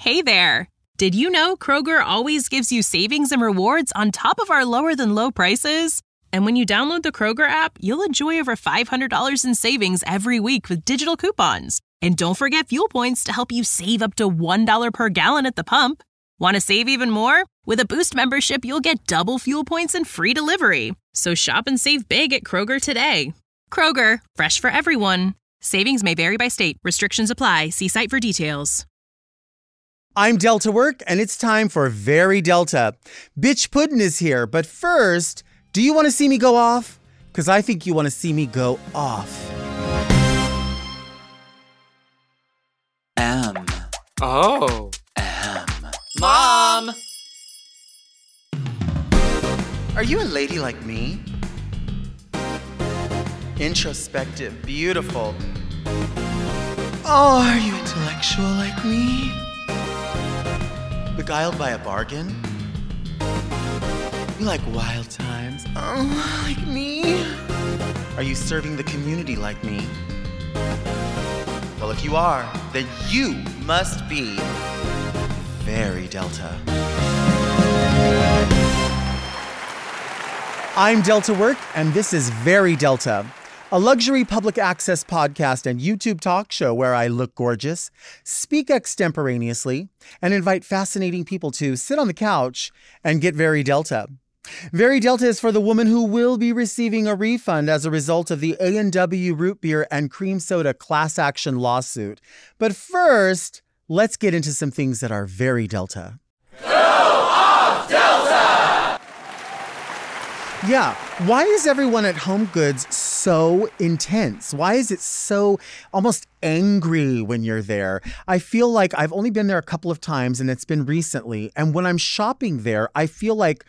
Hey there! Did you know Kroger always gives you savings and rewards on top of our lower-than-low prices? And when you download the Kroger app, you'll enjoy over $500 in savings every week with digital coupons. And don't forget fuel points to help you save up to $1 per gallon at the pump. Want to save even more? With a Boost membership, you'll get double fuel points and free delivery. So shop and save big at Kroger today. Kroger, fresh for everyone. Savings may vary by state. Restrictions apply. See site for details. I'm Delta Work, and it's time for Very Delta. Bitch Puddin' is here, but first, do you want to see me go off? Because I think you want to see me go off. Oh. Mom! Are you a lady like me? Introspective, beautiful. Oh, are you intellectual like me? Beguiled by a bargain? You like wild times? Oh, like me? Are you serving the community like me? Well, if you are, then you must be Very Delta. I'm Delta Work, and this is Very Delta, a luxury public access podcast and YouTube talk show where I look gorgeous, speak extemporaneously, and invite fascinating people to sit on the couch and get Very Delta. Very Delta is for the woman who will be receiving a refund as a result of the A&W root beer and cream soda class action lawsuit. But first, let's get into some things that are very Delta. Go off, Delta! Yeah, why is everyone at Home Goods so intense? Why is it so almost angry when you're there? I feel like I've only been there a couple of times and it's been recently. And when I'm shopping there, I feel like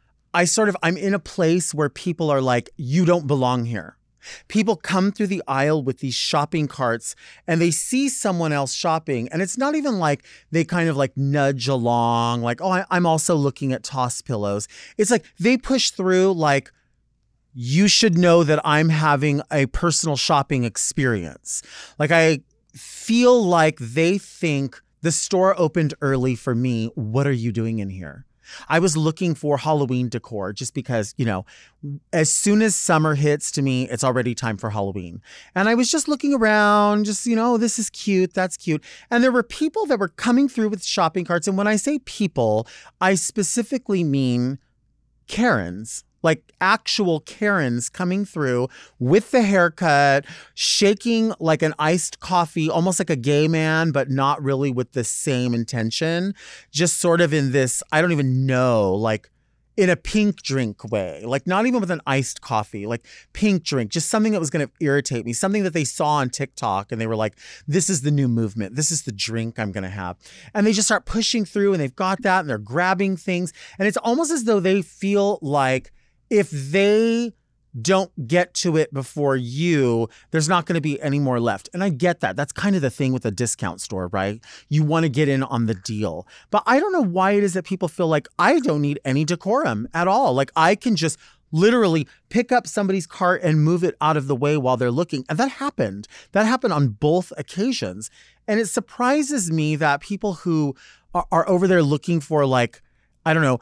I'm in a place where people are like, you don't belong here. People come through the aisle with these shopping carts and they see someone else shopping. And it's not even like they kind of like nudge along like, oh, I'm also looking at toss pillows. It's like they push through like, you should know that I'm having a personal shopping experience. Like I feel like they think the store opened early for me. What are you doing in here? I was looking for Halloween decor just because, as soon as summer hits to me, it's already time for Halloween. And I was just looking around, this is cute, that's cute. And there were people that were coming through with shopping carts. And when I say people, I specifically mean Karens. Like actual Karens coming through with the haircut, shaking like an iced coffee, almost like a gay man, but not really with the same intention. Just sort of in this, I don't even know, like in a pink drink way, like not even with an iced coffee, like pink drink, just something that was going to irritate me, something that they saw on TikTok and they were like, this is the new movement. This is the drink I'm going to have. And they just start pushing through and they've got that and they're grabbing things. And it's almost as though they feel like, if they don't get to it before you, there's not going to be any more left. And I get that. That's kind of the thing with a discount store, right? You want to get in on the deal. But I don't know why it is that people feel like I don't need any decorum at all. Like I can just literally pick up somebody's cart and move it out of the way while they're looking. And that happened. That happened on both occasions. And it surprises me that people who are over there looking for like, I don't know,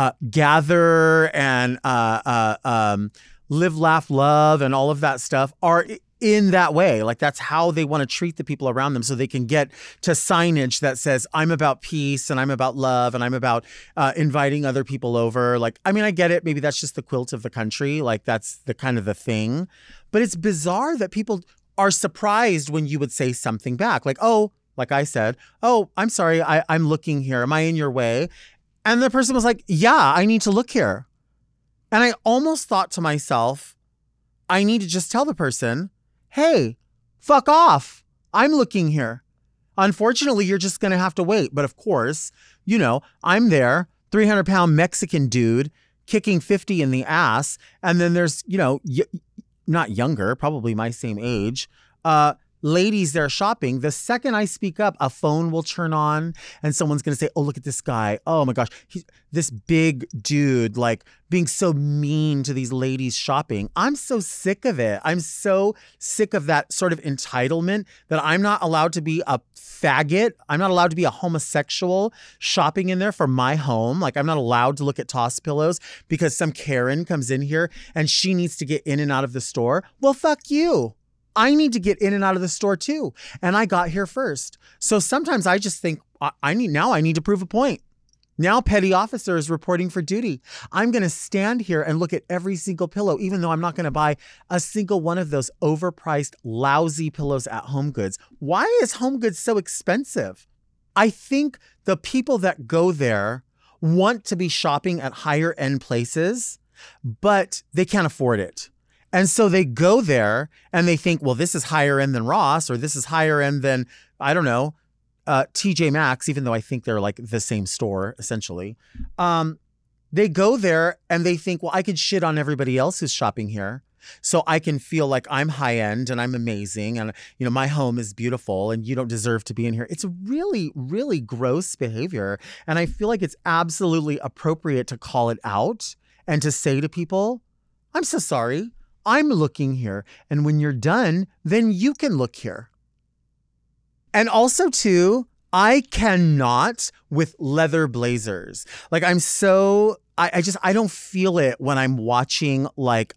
gather and live, laugh, love, and all of that stuff are in that way. Like that's how they want to treat the people around them so they can get to signage that says, I'm about peace and I'm about love and I'm about inviting other people over. Like, I mean, I get it. Maybe that's just the quilt of the country. Like that's the kind of the thing. But it's bizarre that people are surprised when you would say something back. Like, oh, like I said, oh, I'm sorry. I'm looking here. Am I in your way? And the person was like, yeah, I need to look here. And I almost thought to myself, I need to just tell the person, hey, fuck off. I'm looking here. Unfortunately, you're just going to have to wait. But of course, I'm there, 300-pound Mexican dude kicking 50 in the ass. And then there's, not younger, probably my same age, ladies there shopping, the second I speak up, a phone will turn on and someone's going to say, oh, look at this guy. Oh my gosh, he's this big dude, like being so mean to these ladies shopping. I'm so sick of it. I'm so sick of that sort of entitlement that I'm not allowed to be a faggot. I'm not allowed to be a homosexual shopping in there for my home. Like I'm not allowed to look at toss pillows because some Karen comes in here and she needs to get in and out of the store. Well, fuck you. I need to get in and out of the store too. And I got here first. So sometimes I just think I need to prove a point. Now petty officer is reporting for duty. I'm going to stand here and look at every single pillow, even though I'm not going to buy a single one of those overpriced, lousy pillows at HomeGoods. Why is HomeGoods so expensive? I think the people that go there want to be shopping at higher end places, but they can't afford it. And so they go there and they think, well, this is higher end than Ross, or this is higher end than, I don't know, TJ Maxx, even though I think they're like the same store, essentially. They go there and they think, well, I could shit on everybody else who's shopping here. So I can feel like I'm high end and I'm amazing. And, you know, my home is beautiful and you don't deserve to be in here. It's really, really gross behavior. And I feel like it's absolutely appropriate to call it out and to say to people, I'm so sorry. I'm looking here. And when you're done, then you can look here. And also too, I cannot with leather blazers. Like I don't feel it when I'm watching like,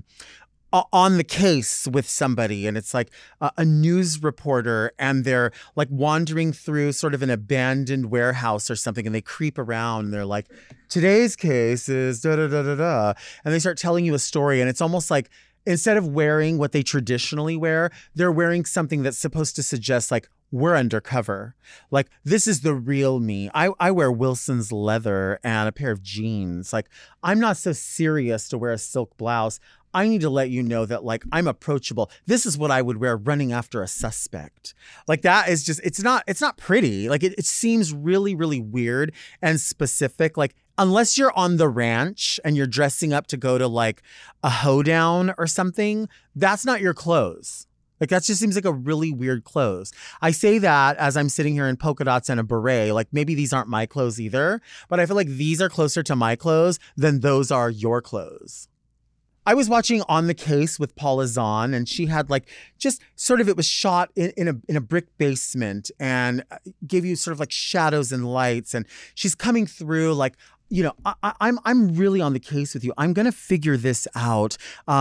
On the Case with somebody and it's like a news reporter and they're like wandering through sort of an abandoned warehouse or something and they creep around and they're like, today's case is da da da da da. And they start telling you a story and it's almost like instead of wearing what they traditionally wear, they're wearing something that's supposed to suggest like, we're undercover. Like, this is the real me. I wear Wilson's leather and a pair of jeans. Like, I'm not so serious to wear a silk blouse. I need to let you know that, like, I'm approachable. This is what I would wear running after a suspect. Like, that is just, it's not pretty. Like, it seems really, really weird and specific. Like, unless you're on the ranch and you're dressing up to go to, like, a hoedown or something, that's not your clothes. Like, that just seems like a really weird clothes. I say that as I'm sitting here in polka dots and a beret. Like, maybe these aren't my clothes either, but I feel like these are closer to my clothes than those are your clothes. I was watching On the Case with Paula Zahn, and she had like just sort of, it was shot in a brick basement and gave you sort of like shadows and lights. And she's coming through like, you know, I'm really on the case with you. I'm going to figure this out.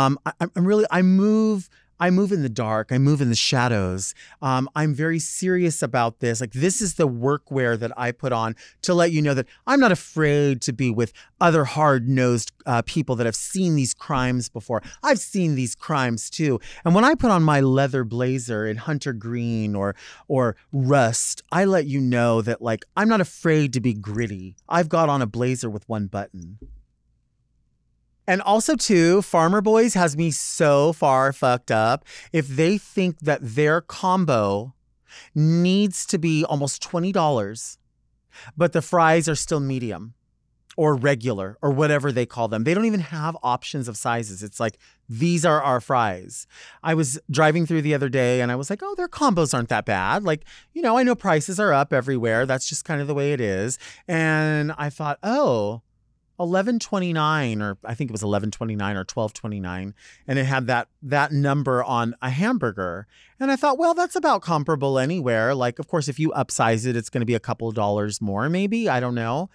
I move in the dark. I move in the shadows. I'm very serious about this. Like, this is the workwear that I put on to let you know that I'm not afraid to be with other hard-nosed people that have seen these crimes before. I've seen these crimes too. And when I put on my leather blazer in hunter green or rust, I let you know that, like, I'm not afraid to be gritty. I've got on a blazer with one button. And also, too, Farmer Boys has me so far fucked up. If they think that their combo needs to be almost $20, but the fries are still medium or regular or whatever they call them, they don't even have options of sizes. It's like, these are our fries. I was driving through the other day and I was like, oh, their combos aren't that bad. Like, you know, I know prices are up everywhere. That's just kind of the way it is. And I thought, oh, $11.29, or I think it was $11.29 or $12.29, and it had that number on a hamburger. And I thought, well, that's about comparable anywhere. Like, of course, if you upsize it, it's going to be a couple of dollars more, maybe. I don't know.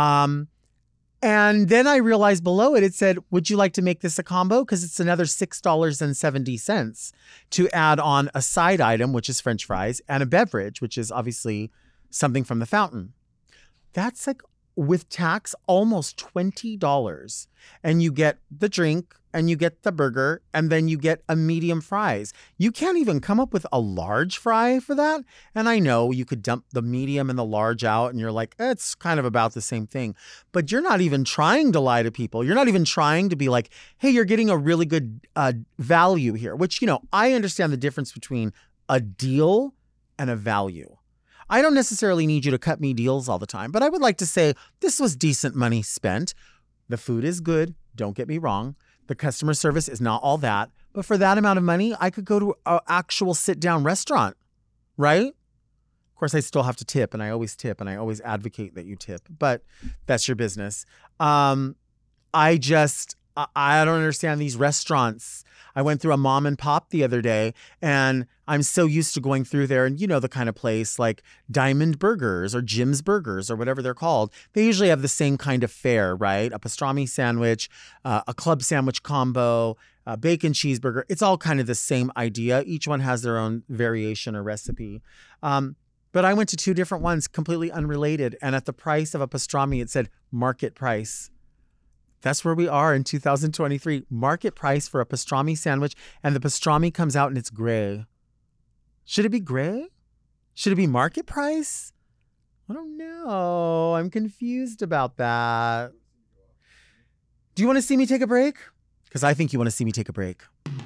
And then I realized below it said, would you like to make this a combo? Because it's another $6.70 to add on a side item, which is French fries, and a beverage, which is obviously something from the fountain. That's like, with tax, almost $20. And you get the drink and you get the burger and then you get a medium fries. You can't even come up with a large fry for that. And I know you could dump the medium and the large out and you're like, it's kind of about the same thing. But you're not even trying to lie to people. You're not even trying to be like, hey, you're getting a really good value here, which, you know, I understand the difference between a deal and a value. I don't necessarily need you to cut me deals all the time, but I would like to say this was decent money spent. The food is good. Don't get me wrong. The customer service is not all that. But for that amount of money, I could go to an actual sit-down restaurant, right? Of course, I still have to tip, and I always tip, and I always advocate that you tip. But that's your business. I don't understand these restaurants. I went through a mom and pop the other day, and I'm so used to going through there, and you know the kind of place like Diamond Burgers or Jim's Burgers or whatever they're called. They usually have the same kind of fare, right? A pastrami sandwich, a club sandwich combo, a bacon cheeseburger. It's all kind of the same idea. Each one has their own variation or recipe. But I went to 2 different ones, completely unrelated, and at the price of a pastrami, it said market price. That's where we are in 2023. Market price for a pastrami sandwich, and the pastrami comes out and it's gray. Should it be gray? Should it be market price? I don't know. I'm confused about that. Do you want to see me take a break? Because I think you want to see me take a break.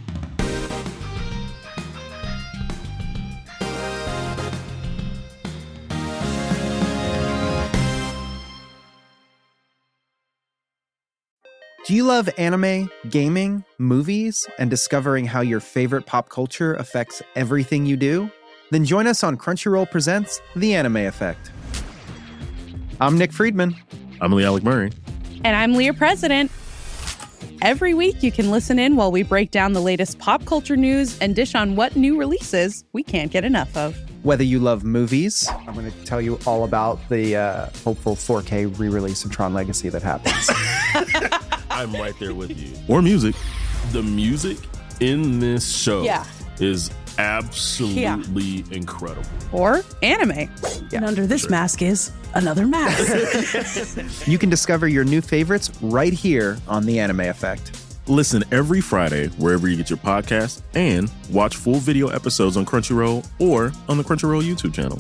Do you love anime, gaming, movies, and discovering how your favorite pop culture affects everything you do? Then join us on Crunchyroll Presents The Anime Effect. I'm Nick Friedman. I'm Lee Alec Murray. And I'm Leah President. Every week you can listen in while we break down the latest pop culture news and dish on what new releases we can't get enough of. Whether you love movies, I'm going to tell you all about the hopeful 4K re-release of Tron Legacy that happens. I'm right there with you. Or music. The music in this show is absolutely incredible. Or anime. And under this mask is another mask. You can discover your new favorites right here on The Anime Effect. Listen every Friday wherever you get your podcasts and watch full video episodes on Crunchyroll or on the Crunchyroll YouTube channel.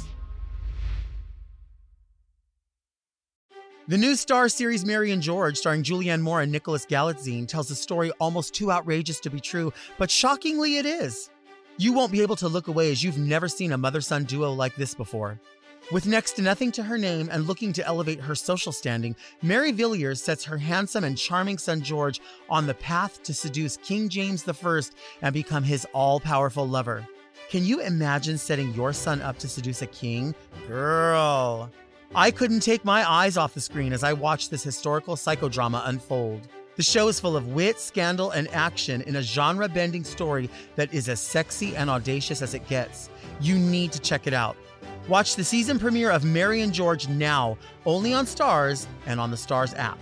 The new Star series Mary and George, starring Julianne Moore and Nicholas Galitzine, tells a story almost too outrageous to be true, but shockingly it is. You won't be able to look away as you've never seen a mother-son duo like this before. With next to nothing to her name and looking to elevate her social standing, Mary Villiers sets her handsome and charming son George on the path to seduce King James I and become his all-powerful lover. Can you imagine setting your son up to seduce a king? Girl. I couldn't take my eyes off the screen as I watched this historical psychodrama unfold. The show is full of wit, scandal, and action in a genre-bending story that is as sexy and audacious as it gets. You need to check it out. Watch the season premiere of Mary and George now, only on Starz and on the Starz app.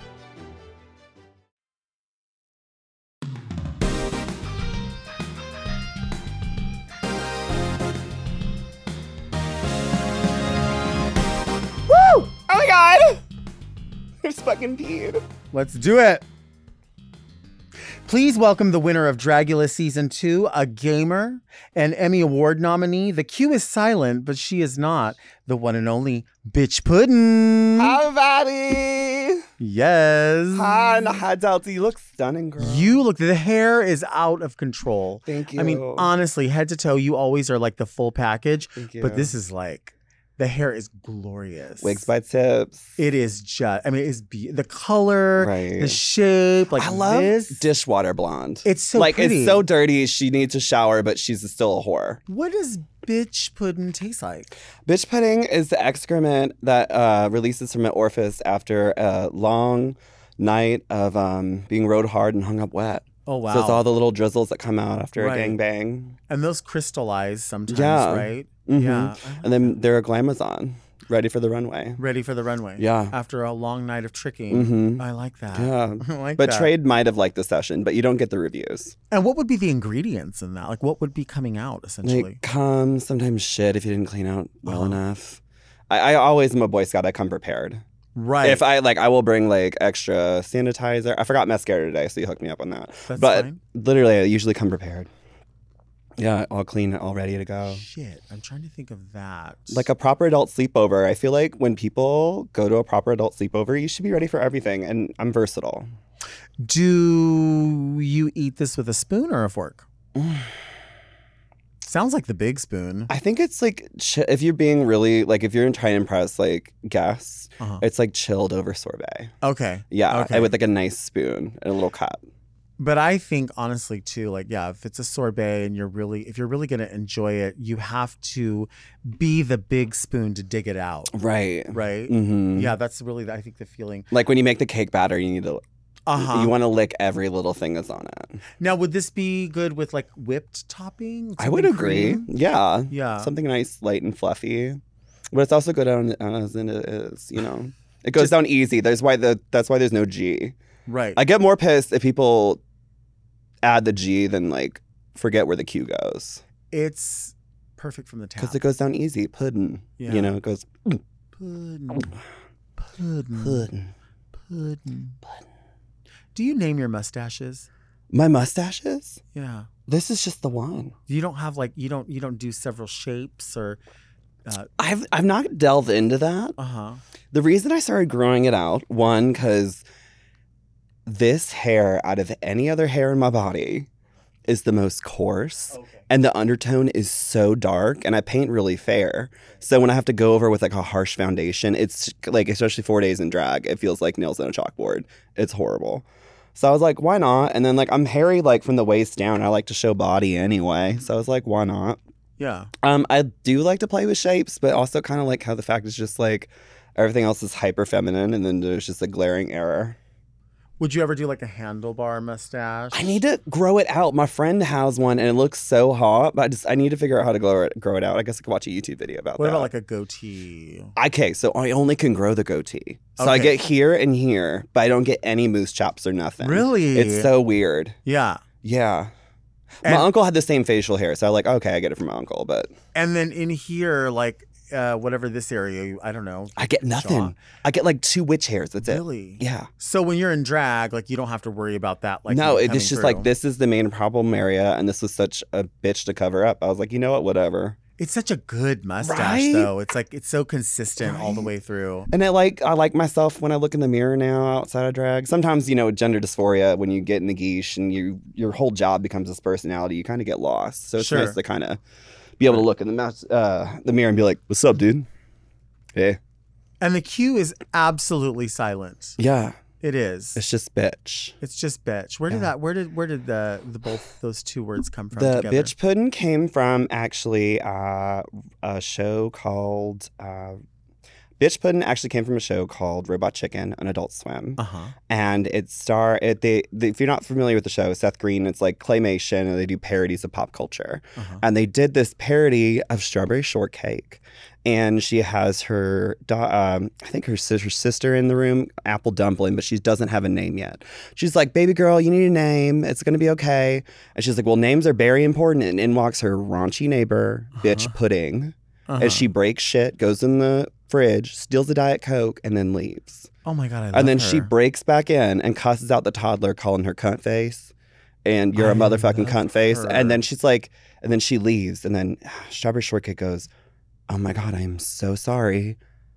Woo! Oh my god! I just fucking peed. Let's do it. Please welcome the winner of Dragula Season 2, a gamer, an Emmy Award nominee. The Q is silent, but she is not. The one and only Bitch Puddin'. Hi, everybody. Yes. Hi, Delta. You look stunning, girl. You look, the hair is out of control. Thank you. I mean, honestly, head to toe, you always are like the full package. Thank you. But this is like, the hair is glorious. Wigs by Tips. It is just, I mean, it's the color, Right. the shape, like I love this. dishwater blonde. It's so like pretty. it's so dirty. She needs to shower, but she's still a whore. What does Bitch Puddin' taste like? Bitch pudding is the excrement that releases from an orifice after a long night of being rode hard and hung up wet. Oh, wow. So it's all the little drizzles that come out after Right. a gangbang. And those crystallize sometimes, Yeah. right? Mhm. Yeah. And then they're a glamazon, ready for the runway. Ready for the runway. Yeah. After a long night of tricking. Mhm. I like that. Yeah. I like But that. Trade might have liked the session, but you don't get the reviews. And what would be the ingredients in that? Like, what would be coming out, essentially? Like cum, sometimes shit if you didn't clean out well Uh-huh. enough. I always am a Boy Scout. I come prepared. Right. If I will bring like extra sanitizer. I forgot mascara today, so you hooked me up on that. That's but fine. literally, I usually come prepared. Yeah, all clean, all ready to go. Shit. I'm trying to think of that. Like a proper adult sleepover. I feel like when people go to a proper adult sleepover, you should be ready for everything. And I'm versatile. Do you eat this with a spoon or a fork? Sounds like the big spoon. I think it's like if you're being really like if you're trying to impress like guests, Uh-huh. it's like chilled over sorbet. Okay. Yeah, Okay. with like a nice spoon and a little cup. But I think honestly too, like, yeah, if it's a sorbet and if you're really going to enjoy it, you have to be the big spoon to dig it out. Right. Right. Mm-hmm. Yeah. That's really, I think, the feeling. Like when you make the cake batter, you need to, you want to lick every little thing that's on it. Now, would this be good with like whipped topping? I would agree. Cream? Yeah. Yeah. Something nice, light and fluffy. But it's also good on as in it is, you know. It goes down easy. That's why there's no G. Right. I get more pissed if people add the G than like forget where the Q goes. It's perfect from the tap. Because it goes down easy. Puddin'. Yeah. You know, it goes Puddin'. Do you name your mustaches? My mustaches? Yeah. This is just the one. You don't have like you don't do several shapes or I've not delved into that. Uh-huh. The reason I started growing it out, one, because this hair, out of any other hair in my body, is the most coarse. Okay. And the undertone is so dark, and I paint really fair. So when I have to go over with like a harsh foundation, it's like, especially 4 days in drag, it feels like nails on a chalkboard. It's horrible. So I was like, why not? And then like I'm hairy like from the waist down. I like to show body anyway. So I was like, why not? Yeah. I do like to play with shapes, but also kind of like how the fact is just like everything else is hyper feminine, and then there's just a glaring error. Would you ever do like a handlebar mustache? I need to grow it out. My friend has one, and it looks so hot, but I need to figure out how to grow it out. I guess I could watch a YouTube video about that. What about like a goatee? Okay, so I only can grow the goatee. So I get here and here, but I don't get any moose chops or nothing. Really? It's so weird. Yeah. Yeah. My uncle had the same facial hair, so I'm like, okay, I get it from my uncle, but... And then in here, like, whatever this area, I don't know. I get nothing. Jaw. I get like 2 witch hairs, that's it. Really? Yeah. So when you're in drag, like, you don't have to worry about that. Like, no, it's just through. like, this is the main problem area, and this was such a bitch to cover up. I was like, you know what, whatever. It's such a good mustache, right? though. It's like, it's so consistent all the way through. And I like myself when I look in the mirror now outside of drag. Sometimes, you know, gender dysphoria, when you get in the guiche and your whole job becomes this personality, you kind of get lost. So it's nice to kind of be able to look in the mirror and be like, what's up, dude? Hey. And the Q is absolutely silent. Yeah. It is. It's just bitch. It's just bitch. Where did the both those two words come from? The together? bitch puddin' came from actually a show called Bitch Puddin' actually came from a show called Robot Chicken on Adult Swim. And if you're not familiar with the show, Seth Green, it's like claymation, and they do parodies of pop culture. And they did this parody of Strawberry Shortcake. And she has her, I think her sister in the room, Apple Dumpling, but she doesn't have a name yet. She's like, baby girl, you need a name. It's going to be okay. And she's like, well, names are very important. And in walks her raunchy neighbor, Bitch Pudding. As she breaks shit, goes in the fridge, steals a Diet Coke, and then leaves. Oh my God, I love And then her. she breaks back in and cusses out the toddler, calling her cunt face. And you're a motherfucking cunt face. And then she's like, and then she leaves. And then Strawberry Shortcake goes, oh my God, I am so sorry.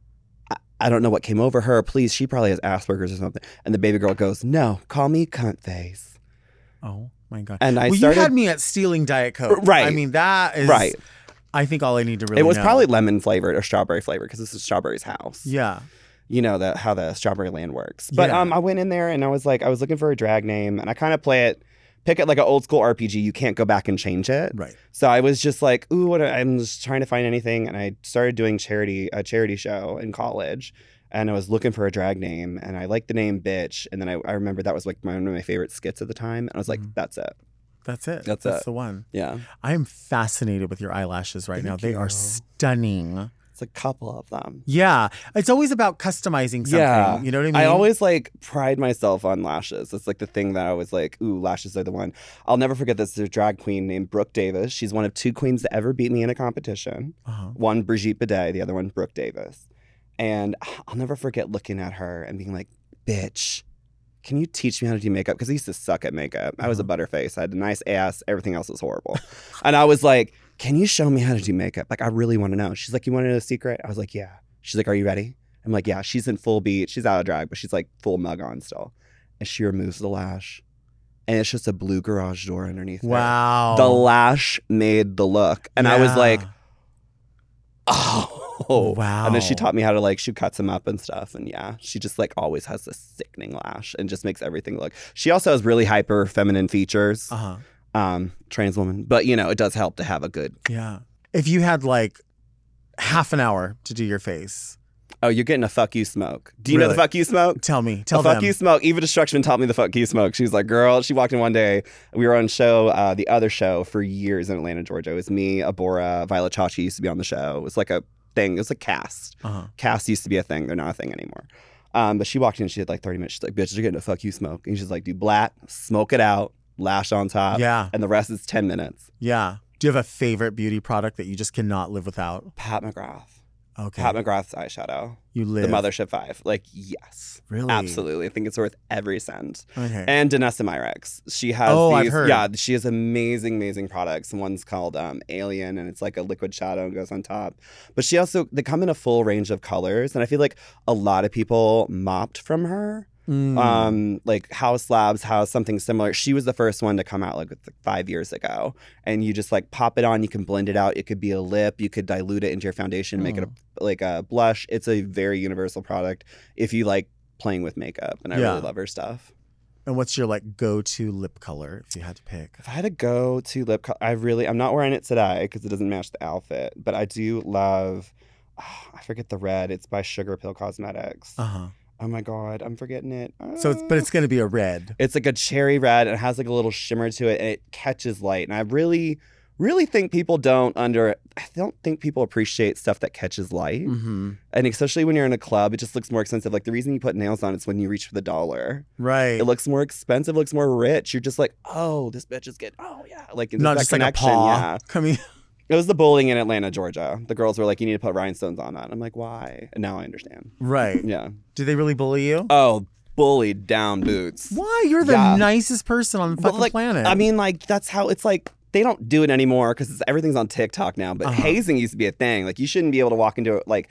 I don't know what came over her. Please, she probably has Asperger's or something. And the baby girl goes, no, call me cunt face. Oh my God. And you had me at stealing Diet Coke. Right. I mean, that is... Right. I think all I need to really It was know. probably lemon flavored or strawberry flavored because this is Strawberry's house. Yeah. You know how the Strawberry Land works. But Yeah. I went in there and I was looking for a drag name, and I kind of pick it like an old school RPG. You can't go back and change it. Right. So I was just like, ooh, I'm just trying to find anything. And I started doing a charity show in college. And I was looking for a drag name, and I liked the name Bitch. And then I remember that was like one of my favorite skits at the time. And I was like, that's it. That's it. That's the one. Yeah. I am fascinated with your eyelashes right now. Thank They you. are stunning. It's a couple of them. Yeah. It's always about customizing something. Yeah. You know what I mean? I always pride myself on lashes. It's like the thing that I was like, ooh, lashes are the one. I'll never forget this. There's a drag queen named Brooke Davis. She's one of 2 queens to ever beat me in a competition. One, Brigitte Bidet, the other one, Brooke Davis. And I'll never forget looking at her and being like, bitch, can you teach me how to do makeup? Because I used to suck at makeup. I was a butterface. I had a nice ass. Everything else was horrible. And I was like, can you show me how to do makeup? Like, I really want to know. She's like, you want to know a secret? I was like, yeah. She's like, are you ready? I'm like, yeah. She's in full beat. She's out of drag, but she's like full mug on still. And she removes the lash. And it's just a blue garage door underneath there. Wow. The lash made the look. And I was like, oh. Wow. And then she taught me how to like, she cuts them up and stuff. And yeah, she just like always has this sickening lash and just makes everything look. She also has really hyper feminine features. Trans woman. But you know, it does help to have a good. Yeah. If you had like half an hour to do your face. Oh, you're getting a fuck you smoke. Do you know the fuck you smoke? Tell me. Tell them. Fuck you smoke. Eva Destruction taught me the fuck you smoke. She was like, girl, she walked in one day. We were on show, the other show for years in Atlanta, Georgia. It was me, Abora, Violet Chachki used to be on the show. It was like a thing. It was a cast. Cast used to be a thing. They're not a thing anymore. But she walked in, she had like 30 minutes. She's like, bitch, you're getting a fuck you smoke. And she's like, do black, smoke it out, lash on top. Yeah. And the rest is 10 minutes. Yeah. Do you have a favorite beauty product that you just cannot live without? Pat McGrath. Okay. Pat McGrath's eyeshadow. You live. The Mothership 5. Like, yes. Really? Absolutely. I think it's worth every cent. Okay. And Danessa Myrex. She has I've heard. Yeah, she has amazing, amazing products. One's called Alien, and it's like a liquid shadow and goes on top. But they come in a full range of colors. And I feel like a lot of people mopped from her. Like Haus Labs has something similar. She was the first one to come out like 5 years ago, and you just like pop it on. You can blend it out. It could be a lip. You could dilute it into your foundation, make it like a blush. It's a very universal product if you like playing with makeup. And I really love her stuff. And what's your like go-to lip color if you had to pick? If I had to go to lip color, I'm not wearing it today because it doesn't match the outfit. But I do love. I forget the red. It's by Sugar Pill Cosmetics. Oh my God, I'm forgetting it. But it's going to be a red. It's like a cherry red. It has like a little shimmer to it, and it catches light. And I really, really think people I don't think people appreciate stuff that catches light. And especially when you're in a club, it just looks more expensive. Like the reason you put nails on is when you reach for the $1. Right. It looks more expensive, looks more rich. You're just like, oh, this bitch is good. Oh yeah. Like not that just connection. like a paw Yeah. coming. It was the bowling in Atlanta, Georgia. The girls were like, you need to put rhinestones on that. I'm like, why? And now I understand. Right. Yeah. Do they really bully you? Oh, bullied down boots. Why? You're the nicest person on the fucking planet. I mean, like, that's how it's like. They don't do it anymore because everything's on TikTok now. But hazing used to be a thing. Like, you shouldn't be able to walk into it like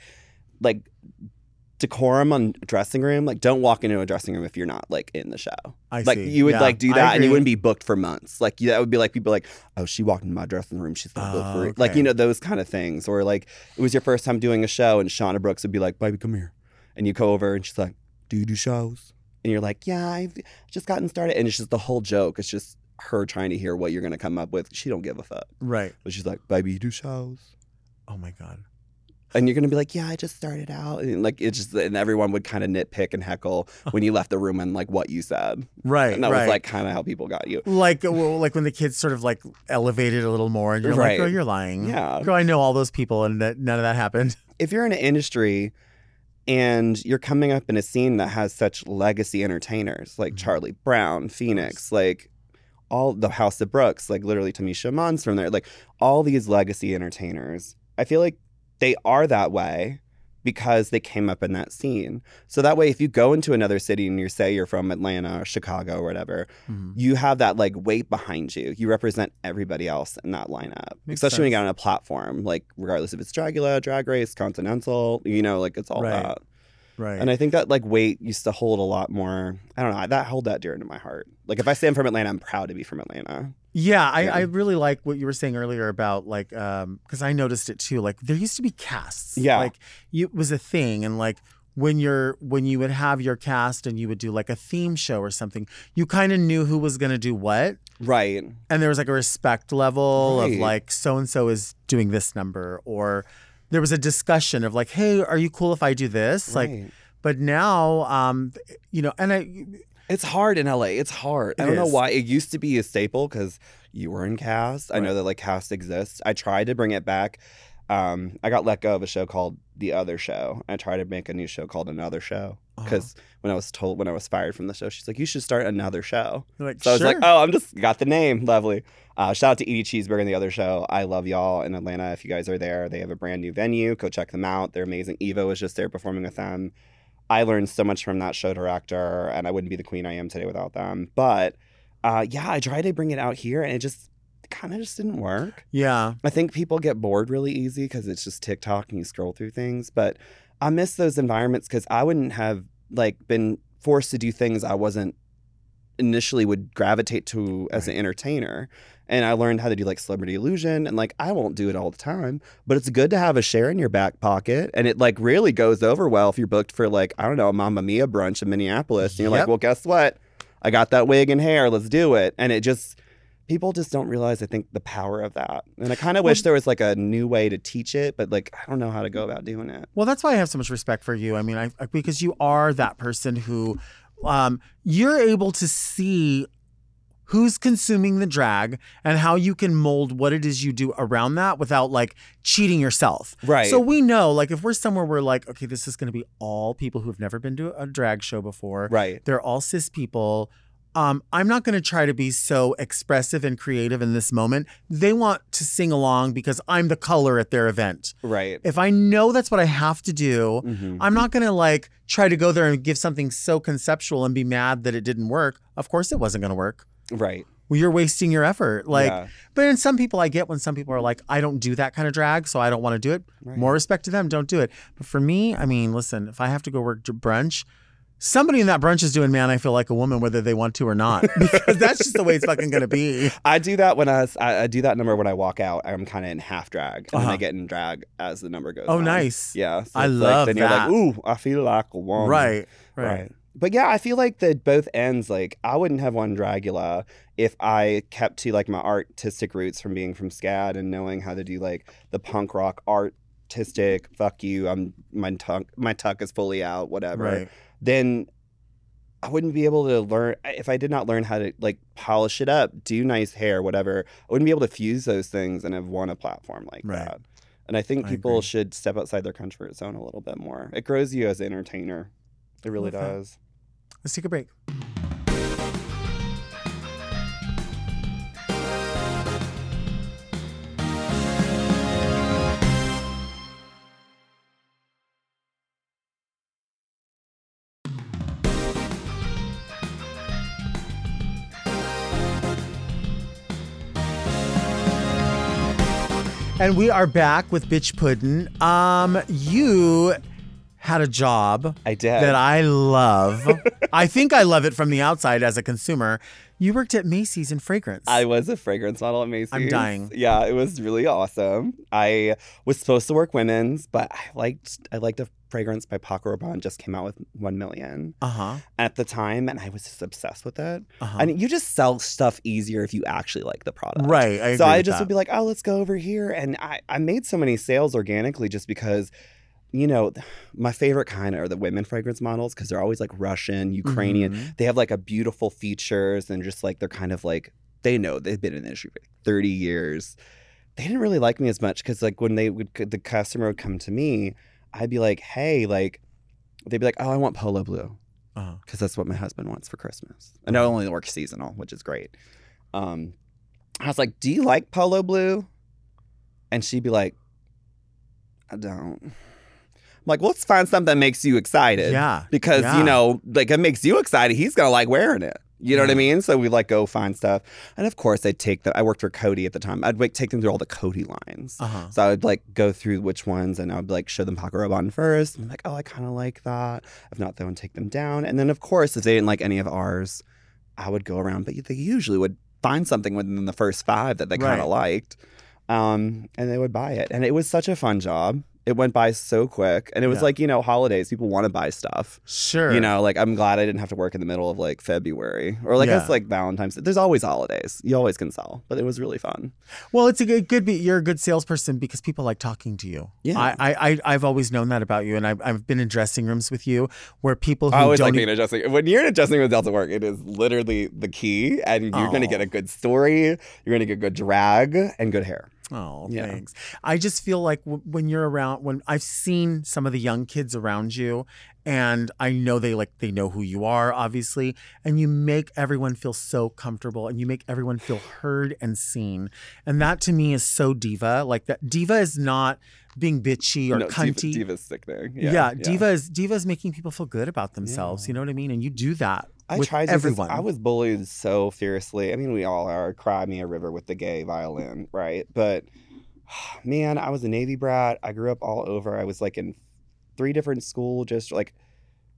decorum on dressing room. Like, don't walk into a dressing room if you're not like in the show. Like, you would like do that and you wouldn't be booked for months. Like, that would be like people like, oh, she walked into my dressing room. She's not booked for it. Like, you know, those kind of things. Or like, it was your first time doing a show and Shauna Brooks would be like, baby, come here. And you go over and she's like, do you do shows? And you're like, yeah, I've just gotten started. And it's just the whole joke. It's just her trying to hear what you're going to come up with. She don't give a fuck. Right. But she's like, baby, you do shows? Oh my God. And you're going to be like, yeah, I just started out. And like, it's just, and everyone would kind of nitpick and heckle when you left the room and like what you said. Right. And that was like kind of how people got you. Like when the kids sort of like elevated a little more and you're like, girl, you're lying. Yeah. Girl, I know all those people and that none of that happened. If you're in an industry and you're coming up in a scene that has such legacy entertainers like Charlie Brown, Phoenix, like all the House of Brooks, like literally Tamisha Munn's from there, like all these legacy entertainers, I feel like they are that way because they came up in that scene. So that way, if you go into another city and you say you're from Atlanta or Chicago or whatever, you have that like weight behind you. You represent everybody else in that lineup, especially when you get on a platform, like regardless if it's Dragula, Drag Race, Continental, you know, like it's all that. Right. And I think that like weight used to hold a lot more, I don't know, that hold that dear to my heart. Like if I say I'm from Atlanta, I'm proud to be from Atlanta. Yeah, I really like what you were saying earlier about like, because I noticed it too. Like there used to be casts. Yeah. Like it was a thing. And like when you would have your cast and you would do like a theme show or something, you kind of knew who was going to do what. Right. And there was like a respect level of like, so-and-so is doing this number, or there was a discussion of like, hey, are you cool if I do this? Right. Like, but now, you know, and it's hard in LA. It's hard. I don't know why. It used to be a staple because you were in cast. I know that like cast exists. I tried to bring it back. I got let go of a show called The Other Show. I tried to make a new show called Another Show because when I was fired from the show, she's like, you should start another show. Like, so I was like, oh, I'm just got the name. Lovely. Shout out to Edie Cheeseburger and The Other Show. I love y'all in Atlanta. If you guys are there, they have a brand new venue. Go check them out. They're amazing. Eva was just there performing with them. I learned so much from that show director, and I wouldn't be the queen I am today without them. But yeah, I tried to bring it out here, and it just kind of just didn't work. Yeah. I think people get bored really easy because it's just TikTok and you scroll through things. But I miss those environments because I wouldn't have like been forced to do things I wasn't initially would gravitate to as an entertainer. And I learned how to do like Celebrity Illusion, and like I won't do it all the time, but it's good to have a share in your back pocket, and it like really goes over well if you're booked for like, I don't know, a Mamma Mia brunch in Minneapolis, and you're like, well, guess what? I got that wig and hair, let's do it. And it just, people just don't realize, I think, the power of that. And I kind of wish there was like a new way to teach it, but like I don't know how to go about doing it. Well, that's why I have so much respect for you. I mean, because you are that person who you're able to see who's consuming the drag and how you can mold what it is you do around that without like cheating yourself. Right. So we know, like, if we're somewhere we're like, okay, this is going to be all people who have never been to a drag show before. Right. They're all cis people. I'm not going to try to be so expressive and creative in this moment. They want to sing along because I'm the color at their event. Right. If I know that's what I have to do, Mm-hmm. I'm not going to like try to go there and give something so conceptual and be mad that it didn't work. Of course it wasn't going to work. Right. Well, you're wasting your effort. Like, Yeah. But in some people, I get when some people are like, I don't do that kind of drag, so I don't want to do it. Right. More respect to them. Don't do it. But for me, I mean, listen, if I have to go work brunch, somebody in that brunch is doing Man, I Feel Like a Woman, whether they want to or not, because that's just the way it's fucking going to be. I do that when I do that number when I walk out. I'm kind of in half drag, and then I get in drag as the number goes on. Nice. Yeah. So I it's love then that. You're like, ooh, I feel like a woman. Right. But yeah, I feel like that both ends, like I wouldn't have won Dragula if I kept to like my artistic roots from being from SCAD and knowing how to do like the punk rock artistic, fuck you, my tuck is fully out, whatever. Right. Then I wouldn't be able to learn, if I did not learn how to like polish it up, do nice hair, whatever, I wouldn't be able to fuse those things and have won a platform like that. And I think people should step outside their comfort zone a little bit more. It grows you as an entertainer. It really does. Let's take a break. And we are back with Bitch Puddin'. You had a job. I did. That I love. I think I love it from the outside as a consumer. You worked at Macy's in fragrance. I was a fragrance model at Macy's. I'm dying. Yeah, it was really awesome. I was supposed to work women's, but I liked a fragrance by Paco Rabanne just came out with 1 million at the time, and I was just obsessed with it. And you just sell stuff easier if you actually like the product. Right. I agree so I with just that. would be like, oh, let's go over here. And I made so many sales organically just because, you know, my favorite kind are the women fragrance models because they're always like Russian, Ukrainian. Mm-hmm. They have like a beautiful features and just like they're kind of like, they know they've been in the industry for 30 years. They didn't really like me as much because like when the customer would come to me, I'd be like, hey, like, they'd be like, oh, I want Polo Blue because that's what my husband wants for Christmas. And I only work seasonal, which is great. I was like, do you like Polo Blue? And she'd be like, I don't. I'm like, well, let's find something that makes you excited. Yeah. Because, you know, like it makes you excited. He's going to like wearing it. You know what I mean? So we like go find stuff. And of course, I'd take them. I worked for Coty at the time. I'd like take them through all the Coty lines. So I would like go through which ones and I would like show them Paco Rabanne first. I'm like, oh, I kind of like that. If not, they would take them down. And then, of course, if they didn't like any of ours, I would go around. But they usually would find something within the first 5 that they kind of liked. And they would buy it. And it was such a fun job. It went by so quick. And it was like, you know, holidays. People want to buy stuff. Sure. You know, like I'm glad I didn't have to work in the middle of like February or like it's like Valentine's. There's always holidays. You always can sell. But it was really fun. Well, it's a good you're a good salesperson because people like talking to you. Yeah. I've always known that about you. And I've been in dressing rooms with you where people who I always don't like being in a dressing. When you're in a dressing room with Delta Work, it is literally the key. And you're going to get a good story. You're going to get good drag and good hair. Oh, thanks. I just feel like when you're around, when I've seen some of the young kids around you, and I know they know who you are, obviously, and you make everyone feel so comfortable, and you make everyone feel heard and seen, and that to me is so diva. Like that, diva is not being bitchy or cunty. Diva's sickening. Yeah, diva is making people feel good about themselves. You know what I mean? And you do that. I with tried everyone. I was bullied so fiercely. I mean, we all are. Cry me a river with the gay violin, right? But man, I was a Navy brat. I grew up all over. I was like in 3 different schools, just like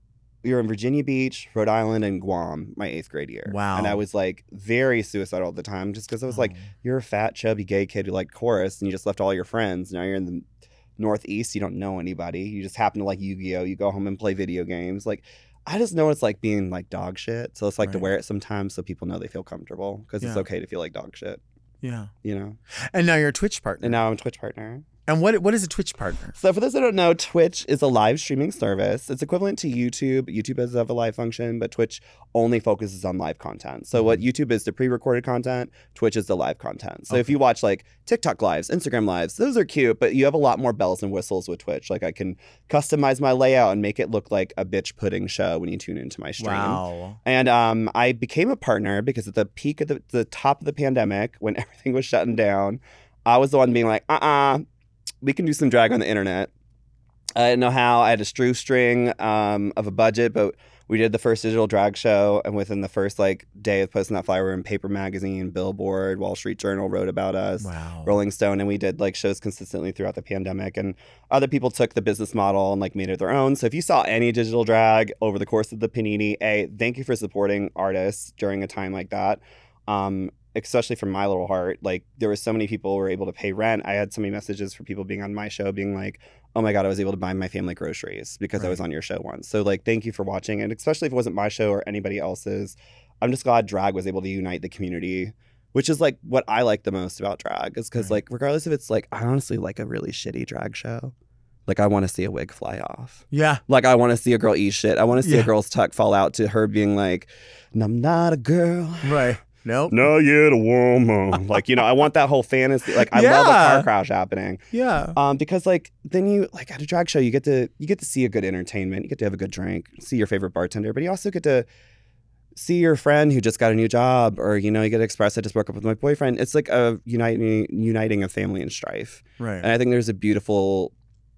we were in Virginia Beach, Rhode Island, and Guam my 8th grade year. Wow. And I was like very suicidal at the time just because I was like, you're a fat, chubby gay kid who liked chorus and you just left all your friends. Now you're in the Northeast, you don't know anybody. You just happen to like Yu-Gi-Oh! You go home and play video games. Like, I just know what it's like being like dog shit. So it's like to wear it sometimes so people know they feel comfortable because it's okay to feel like dog shit. Yeah. You know? And now you're a Twitch partner. And now I'm a Twitch partner. And what is a Twitch partner? So for those that don't know, Twitch is a live streaming service. It's equivalent to YouTube. YouTube does have a live function, but Twitch only focuses on live content. So what YouTube is the pre-recorded content, Twitch is the live content. So if you watch like TikTok lives, Instagram lives, those are cute, but you have a lot more bells and whistles with Twitch. Like I can customize my layout and make it look like a bitch pudding show when you tune into my stream. Wow. And I became a partner because at the peak of the top of the pandemic, when everything was shutting down, I was the one being like, we can do some drag on the internet. I didn't know how. I had a shoestring of a budget, but we did the first digital drag show. And within the first day of posting that flyer, we were in Paper Magazine, Billboard, Wall Street Journal wrote about us, Rolling Stone. And we did shows consistently throughout the pandemic. And other people took the business model and made it their own. So if you saw any digital drag over the course of the Panini, thank you for supporting artists during a time like that. Especially from my little heart, there were so many people who were able to pay rent. I had so many messages for people being on my show being like, oh my God, I was able to buy my family groceries because I was on your show once. So thank you for watching. And especially if it wasn't my show or anybody else's, I'm just glad drag was able to unite the community, which is what I like the most about drag is because regardless if it's I honestly like a really shitty drag show. I want to see a wig fly off. Yeah. I want to see a girl eat shit. I want to see a girl's tuck fall out to her being like, I'm not a girl. Right. Nope. No, you're the woman. I want that whole fantasy. I love a car crash happening. Yeah. Because then you at a drag show, you get to see a good entertainment. You get to have a good drink, see your favorite bartender, but you also get to see your friend who just got a new job, or you get to express, I just broke up with my boyfriend. It's like a uniting of family and strife. Right. And I think there's a beautiful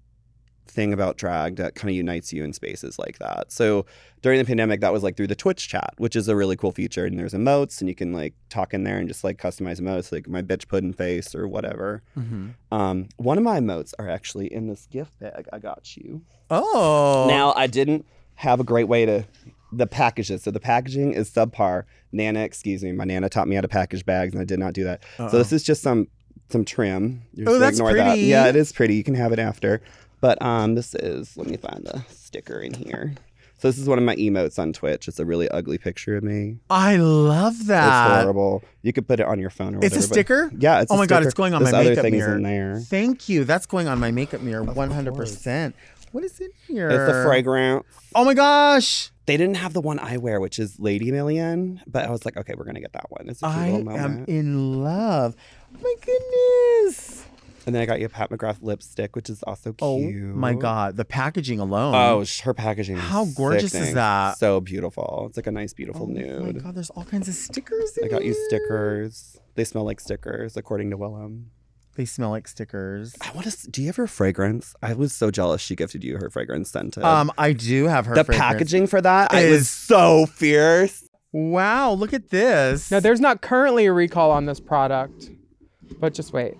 thing about drag that kind of unites you in spaces like that. So during the pandemic, that was through the Twitch chat, which is a really cool feature. And there's emotes and you can talk in there and just customize emotes, my bitch pudding face or whatever. Mm-hmm. One of my emotes are actually in this gift bag I got you. Oh. Now I didn't have a great way to the packages. So the packaging is subpar. Nana, excuse me. My Nana taught me how to package bags and I did not do that. So this is just some trim. Oh, that's pretty. That. Yeah, it is pretty. You can have it after. But this is, let me find the sticker in here. So this is one of my emotes on Twitch. It's a really ugly picture of me. I love that. It's horrible. You could put it on your phone or whatever. It's a sticker? Yeah, it's a sticker. Oh my God, it's going on my makeup mirror. In there. Thank you. That's going on my makeup mirror 100%. What is in here? It's the fragrance. Oh my gosh. They didn't have the one I wear, which is Lady Million. But I was like, okay, we're going to get that one. It's a cute little moment. I am in love. Oh my goodness. And then I got you a Pat McGrath lipstick, which is also cute. Oh my God. The packaging alone. Oh, her packaging is how gorgeous sickening. Is that? So beautiful. It's a nice, beautiful nude. Oh my God. There's all kinds of stickers in I got you here. stickers. They smell like stickers, according to Willem. They smell like stickers. I want to. Do you have her fragrance? I was so jealous she gifted you her fragrance scented. I do have her. The fragrance. packaging for that is so fierce. Wow, look at this. Now, there's not currently a recall on this product, but just wait.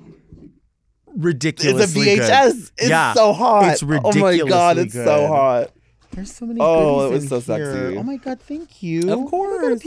Ridiculously it's a VHS. good. It's so hot. It's ridiculously good. Oh my God, it's good. so hot. There's so many Oh, goodies it was so in here. sexy. Oh my God, thank you. Of course. Oh my God,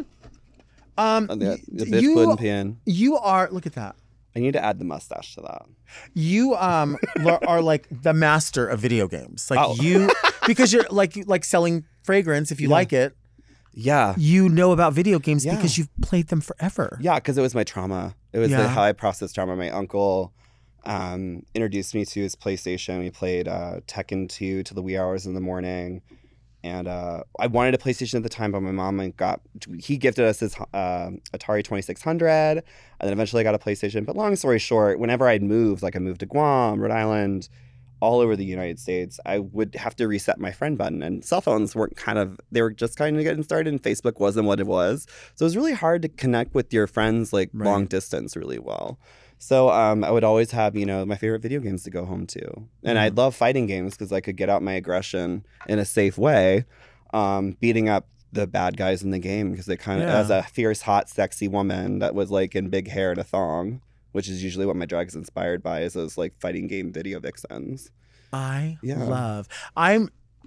a pin. The bitch pudding pin. You are, look at that. I need to add the mustache to that. You are the master of video games. You, because you're like selling fragrance if you like it. Yeah. You know about video games because you've played them forever. Yeah, because it was my trauma. It was how I processed trauma. My uncle introduced me to his PlayStation. We played Tekken 2 till the wee hours in the morning. And I wanted a PlayStation at the time, but my mom he gifted us his Atari 2600, and then eventually I got a PlayStation. But long story short, whenever I'd moved, I moved to Guam, Rhode Island, all over the United States, I would have to reset my friend button. And cell phones they were just kind of getting started, and Facebook wasn't what it was. So it was really hard to connect with your friends long distance really well. So I would always have, my favorite video games to go home to. And I love fighting games because I could get out my aggression in a safe way, beating up the bad guys in the game because they kind of, as a fierce, hot, sexy woman that was in big hair and a thong, which is usually what my drag is inspired by, is those fighting game video vixens. I love. I'm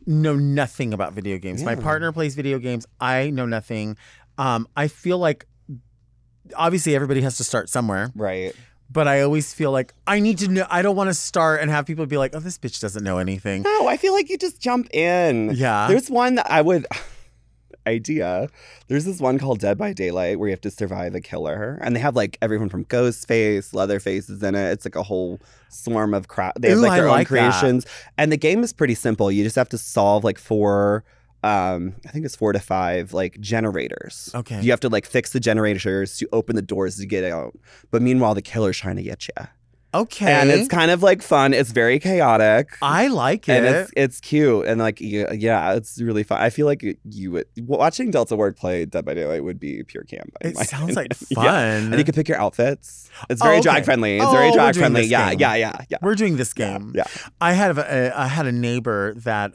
know nothing about video games. My partner plays video games. I know nothing. I feel like obviously everybody has to start somewhere. Right. But I always feel like I need to know. I don't want to start and have people be like, oh, this bitch doesn't know anything. No, I feel like you just jump in. Yeah. There's one that I would... idea. There's this one called Dead by Daylight where you have to survive a killer. And they have like everyone from Ghostface, Leatherface is in it. It's like a whole swarm of crap. They have like their own creations. And the game is pretty simple. You just have to solve like 4... I think it's 4 to 5 like generators. Okay. You have to like fix the generators to open the doors to get out. But meanwhile, the killer's trying to get you. Okay. And it's kind of like fun. It's very chaotic. I like it. And it's cute. And like, yeah, it's really fun. I feel like you would, watching Delta Ward play Dead by Daylight would be pure camp. It sounds like fun. Yeah. And you can pick your outfits. It's very drag friendly. It's very drag friendly. Yeah. We're doing this game. Yeah. I had a neighbor that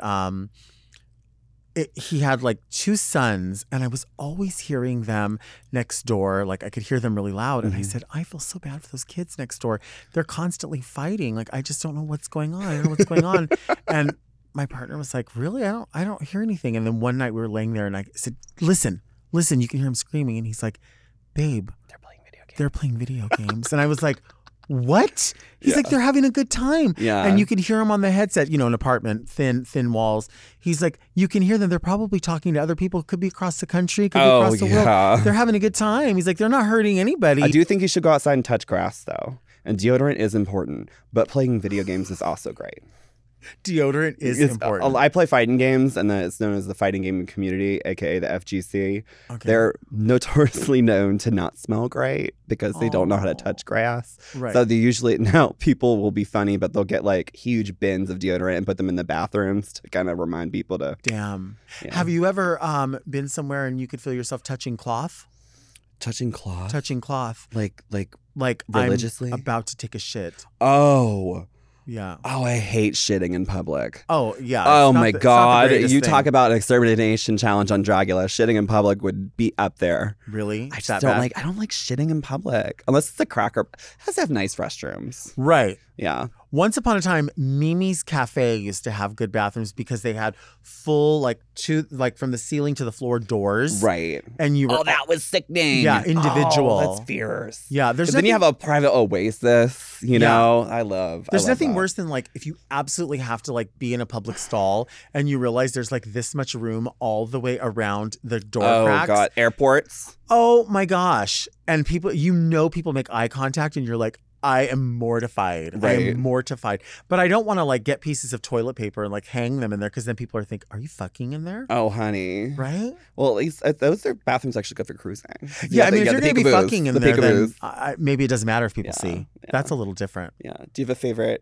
he had like 2 sons, and I was always hearing them next door. Like I could hear them really loud. And I said, I feel so bad for those kids next door. They're constantly fighting. Like, I just don't know what's going on. I don't know what's going on. And my partner was like, really? I don't hear anything. And then one night we were laying there and I said, listen, you can hear him screaming. And he's like, babe, they're playing video games. And I was like, what? He's like, they're having a good time. Yeah. And you could hear him on the headset, an apartment, thin walls. He's like, you can hear them. They're probably talking to other people. Could be across the country, could be across the world. They're having a good time. He's like, they're not hurting anybody. I do think you should go outside and touch grass though. And deodorant is important, but playing video games is also great. Deodorant is important. I play fighting games, and it's known as the fighting gaming community, aka the FGC. Okay. They're notoriously known to not smell great because they don't know how to touch grass. Right. So they usually, now people will be funny, but they'll get like huge bins of deodorant and put them in the bathrooms to kind of remind people to. Damn. Yeah. Have you ever been somewhere and you could feel yourself touching cloth? Touching cloth? Touching cloth. Like religiously? I'm about to take a shit. Oh. Yeah. Oh, I hate shitting in public. Oh, yeah. Oh, my God. You talk about an extermination challenge on Dragula. Shitting in public would be up there. Really? I just don't like shitting in public. Unless it's a cracker. It has to have nice restrooms. Right. Yeah. Once upon a time, Mimi's Cafe used to have good bathrooms because they had full, from the ceiling to the floor doors. Right. And you were. Oh, that was sickening. Yeah, individual. Oh, that's fierce. Yeah. Then you have a private oasis, you know? I love nothing that. worse than if you absolutely have to be in a public stall and you realize there's this much room all the way around the door cracks. Oh, God. Airports. Oh, my gosh. And people make eye contact and you're like, I am mortified. Right. I am mortified. But I don't want to get pieces of toilet paper and hang them in there because then people are thinking, are you fucking in there? Oh, honey. Right? Well, at least those are bathrooms actually good for cruising. Yeah, I mean, if you're going to be fucking in there, then maybe it doesn't matter if people see. Yeah. That's a little different. Yeah. Do you have a favorite?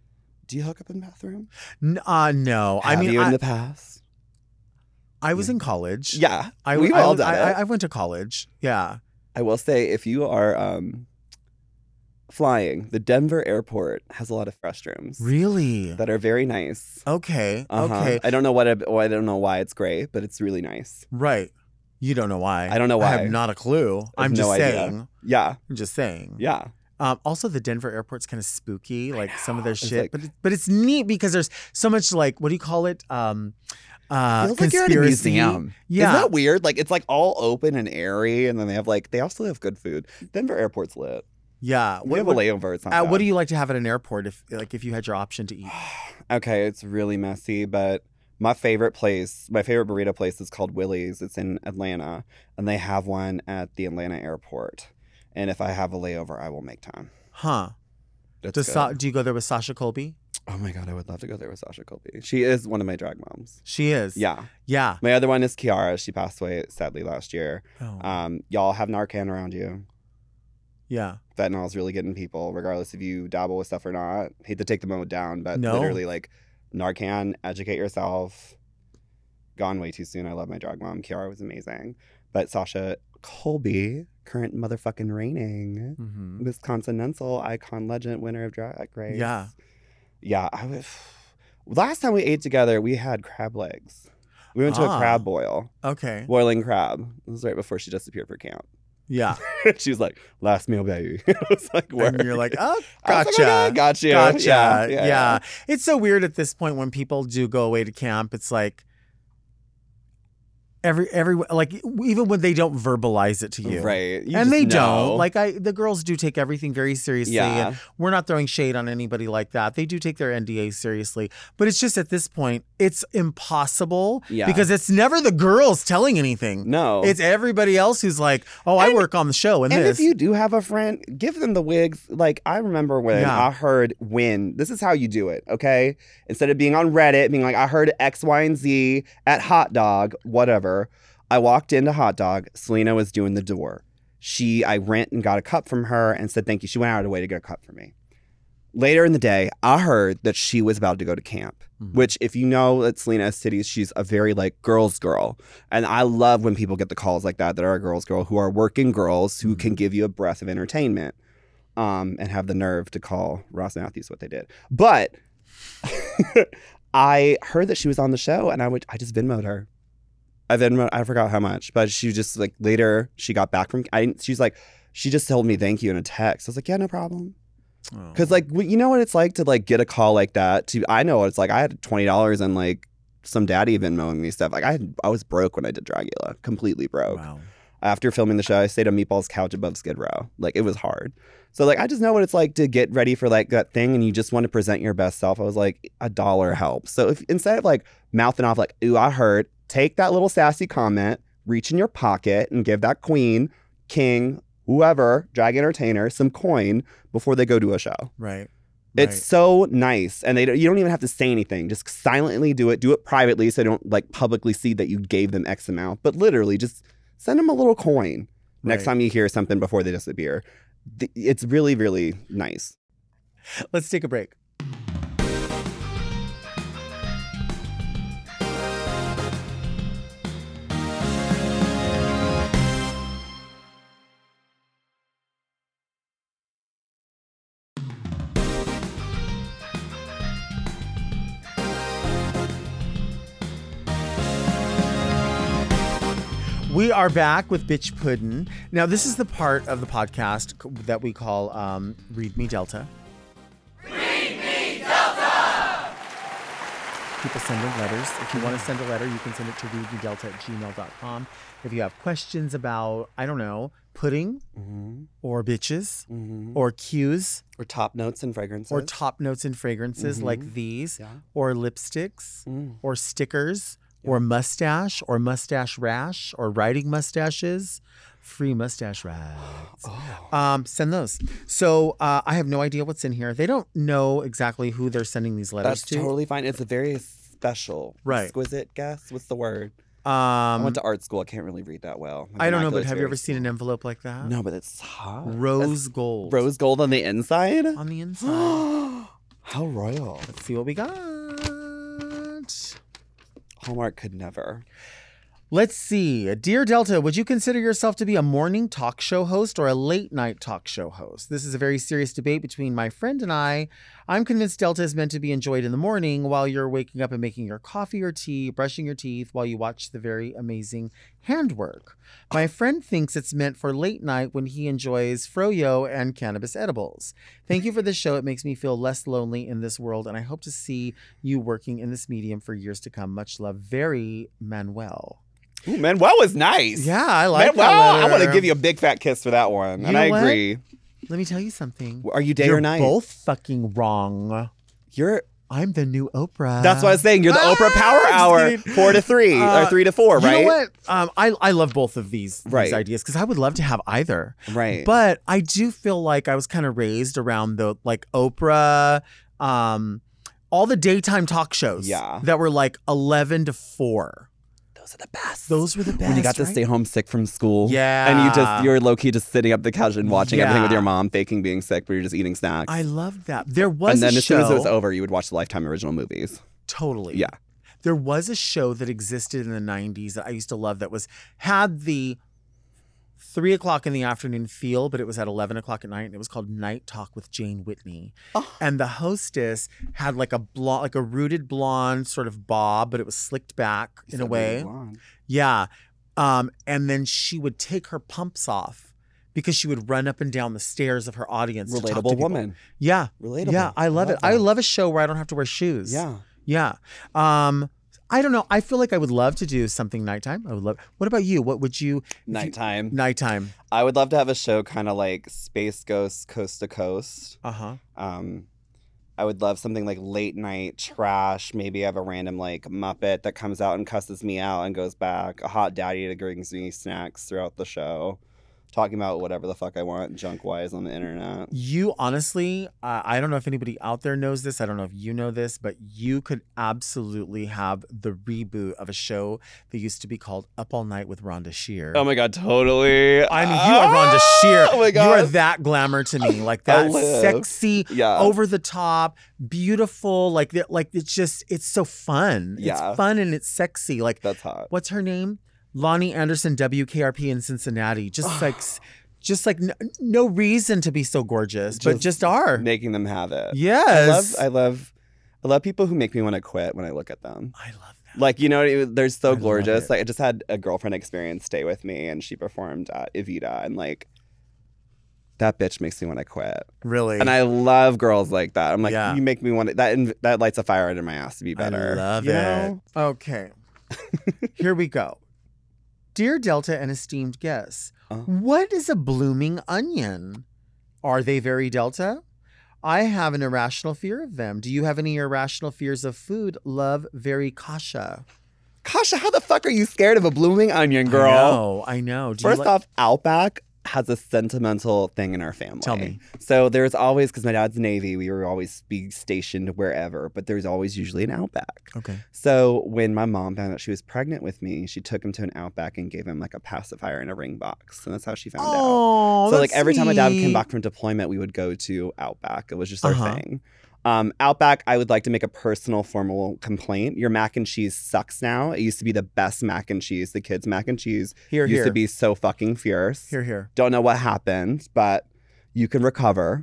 Do you hook up in the bathroom? No. Have you in the past? I was in college. Yeah. We've all done it. I went to college. Yeah. I will say, if you are flying, the Denver airport has a lot of restrooms. Really? That are very nice. Okay. Okay. I don't know why it's great, but it's really nice. Right. You don't know why. I don't know why. I have not a clue. I'm just saying. Yeah. I'm just saying. Yeah. Also, the Denver airport's kind of spooky, some of their shit. But it's neat because there's so much what do you call it? Feels conspiracy. like you're at a museum. Yeah. Isn't that weird? It's all open and airy, and then they also have good food. Denver airport's lit. Yeah. We have a layover. It's not what do you like to have at an airport if you had your option to eat? Okay, it's really messy, but my favorite burrito place is called Willie's. It's in Atlanta, and they have one at the Atlanta airport. And if I have a layover, I will make time. Huh. Do you go there with Sasha Colby? Oh my God, I would love to go there with Sasha Colby. She is one of my drag moms. She is? Yeah. Yeah. My other one is Kiara. She passed away, sadly, last year. Oh. Y'all have Narcan around you. Yeah. Fentanyl is really getting people, regardless if you dabble with stuff or not. Hate to take the mode down, but No. literally, Narcan, educate yourself. Gone way too soon. I love my drag mom. Kiara was amazing. But Sasha Colby, current motherfucking reigning Miss Continental icon, legend, winner of Drag Race. Yeah. Yeah. Last time we ate together, we had crab legs. We went to a crab boil. Okay. Boiling crab. It was right before she disappeared for camp. Yeah. She was like, last meal, baby. I was like, word. And you're like, oh, I was gotcha. like, okay, got you. Gotcha. Yeah. It's so weird at this point when people do go away to camp. It's like, every like even when they don't verbalize it to you, right? And they don't. Like the girls do take everything very seriously. Yeah. And we're not throwing shade on anybody like that. They do take their NDAs seriously, but it's just at this point it's impossible because it's never the girls telling anything. No, it's everybody else who's like, oh, I work on the show and this. If you do have a friend, give them the wigs. Like I remember when I heard this is how you do it. Okay, instead of being on Reddit, being like, I heard X, Y, and Z at Hot Dog, whatever. I walked into Hot Dog. Selena was doing the door. I went and got a cup from her and said thank you. She went out of her way to get a cup for me. Later in the day, I heard that she was about to go to camp, which if you know that Selena Cities, she's a very like girls girl. And I love when people get the calls like that are a girls girl, who are working girls who can give you a breath of entertainment and have the nerve to call Ross Matthews what they did. But I heard that she was on the show and I just Venmo'd her. I forgot how much, but she just like later she got back from. She's like, she just told me thank you in a text. I was like, yeah, no problem. Because like you know what it's like to like get a call like that. I know what it's like. I had $20 and like some daddy Venmoing me stuff. Like I was broke when I did Dragula, completely broke. Wow. After filming the show, I stayed on Meatball's couch above Skid Row. Like it was hard. So like I just know what it's like to get ready for like that thing and you just want to present your best self. I was like, $1 helps. So if instead of like mouthing off like, ooh, I heard. Take that little sassy comment, reach in your pocket, and give that queen, king, whoever, drag entertainer, some coin before they go to a show. Right. It's so nice. And you don't even have to say anything. Just silently do it. Do it privately so they don't like publicly see that you gave them X amount. But literally just send them a little coin next time you hear something before they disappear. It's really, really nice. Let's take a break. We are back with Bitch Puddin'. Now, this is the part of the podcast that we call Read Me Delta. Read Me Delta! People send in letters. If you want to send a letter, you can send it to readmedelta@gmail.com. If you have questions about, I don't know, pudding or bitches or cues. Or top notes and fragrances. Like these. Or lipsticks or stickers. Or mustache, or mustache rash, or riding mustaches, free mustache rags. Send those. So I have no idea what's in here. They don't know exactly who they're sending these letters to. That's totally fine. It's a very special, exquisite guess. What's the word? I went to art school. I can't really read that well. I don't know, but have you ever seen an envelope like that? No, but it's hot. Rose gold. Rose gold on the inside? On the inside. How royal. Let's see what we got. Hallmark could never. Let's see. Dear Delta, would you consider yourself to be a morning talk show host or a late night talk show host? This is a very serious debate between my friend and I. I'm convinced Delta is meant to be enjoyed in the morning while you're waking up and making your coffee or tea, brushing your teeth while you watch the very amazing handwork. My friend thinks it's meant for late night when he enjoys froyo and cannabis edibles. Thank you for this show. It makes me feel less lonely in this world, and I hope to see you working in this medium for years to come. Much love. Very Manuel. Ooh, Manuel was nice. Yeah, I like Manuel, that letter. I want to give you a big fat kiss for that one. And I agree. Let me tell you something. Are you day or night? You're both fucking wrong. I'm the new Oprah. That's what I was saying. You're the Oprah Power Hour, 4 to 3 or 3 to 4, right? You know what? I love both of these ideas because I would love to have either. Right. But I do feel like I was kind of raised around the like Oprah, all the daytime talk shows that were like 11 to 4. Those are the best. Those were the best. When you got to stay home sick from school. Yeah. And you're low key just sitting up the couch and watching everything with your mom, faking being sick, but you're just eating snacks. I loved that. There was And then as show, soon as it was over, you would watch the Lifetime original movies. Totally. Yeah. There was a show that existed in the 90s that I used to love that had the 3 o'clock in the afternoon feel, but it was at 11 o'clock at night, and it was called Night Talk with Jane Whitney. Oh. And the hostess had like a rooted blonde sort of bob, but it was slicked back in a way. Blonde. Yeah. And then she would take her pumps off because she would run up and down the stairs of her audience. Relatable to talk to woman. Yeah. Relatable. Yeah, I love it. I love a show where I don't have to wear shoes. Yeah. Yeah. I don't know. I feel like I would love to do something nighttime. I would love. What about you? What would you? Nighttime. Nighttime. I would love to have a show kind of like Space Ghost Coast to Coast. Uh-huh. I would love something like late night trash. Maybe I have a random like Muppet that comes out and cusses me out and goes back. A hot daddy that brings me snacks throughout the show. Talking about whatever the fuck I want junk-wise on the internet. You honestly, I don't know if anybody out there knows this. I don't know if you know this, but you could absolutely have the reboot of a show that used to be called Up All Night with Rhonda Shear. Oh my God, totally. I mean, you are Rhonda Shear. Oh my God. You are that glamour to me. Like that sexy, over the top, beautiful. Like it's so fun. Yeah. It's fun and it's sexy. Like that's hot. What's her name? Lonnie Anderson, WKRP in Cincinnati. Just like no reason to be so gorgeous, but just are making them have it. Yes, I love people who make me want to quit when I look at them. I love that. Like, they're so gorgeous. Like I just had a girlfriend experience stay with me, and she performed at Evita, and like that bitch makes me want to quit. Really, and I love girls like that. I'm like, you make me want to. That lights a fire under my ass to be better. I love it. Okay, here we go. Dear Delta and esteemed guests, what is a blooming onion? Are they very Delta? I have an irrational fear of them. Do you have any irrational fears of food? Love, very Kasha. Kasha, how the fuck are you scared of a blooming onion, girl? I know. First off, Outback has a sentimental thing in our family. Tell me. So there's always, because my dad's Navy, we were always be stationed wherever, but there's always usually an Outback. Okay. So when my mom found out she was pregnant with me, she took him to an Outback and gave him like a pacifier in a ring box. And that's how she found out. So like every time my dad came back from deployment, we would go to Outback. It was just our thing. Outback, I would like to make a personal formal complaint. Your mac and cheese sucks now. It used to be the best mac and cheese. The kids' mac and cheese used to be so fucking fierce. Here. Don't know what happened, but you can recover.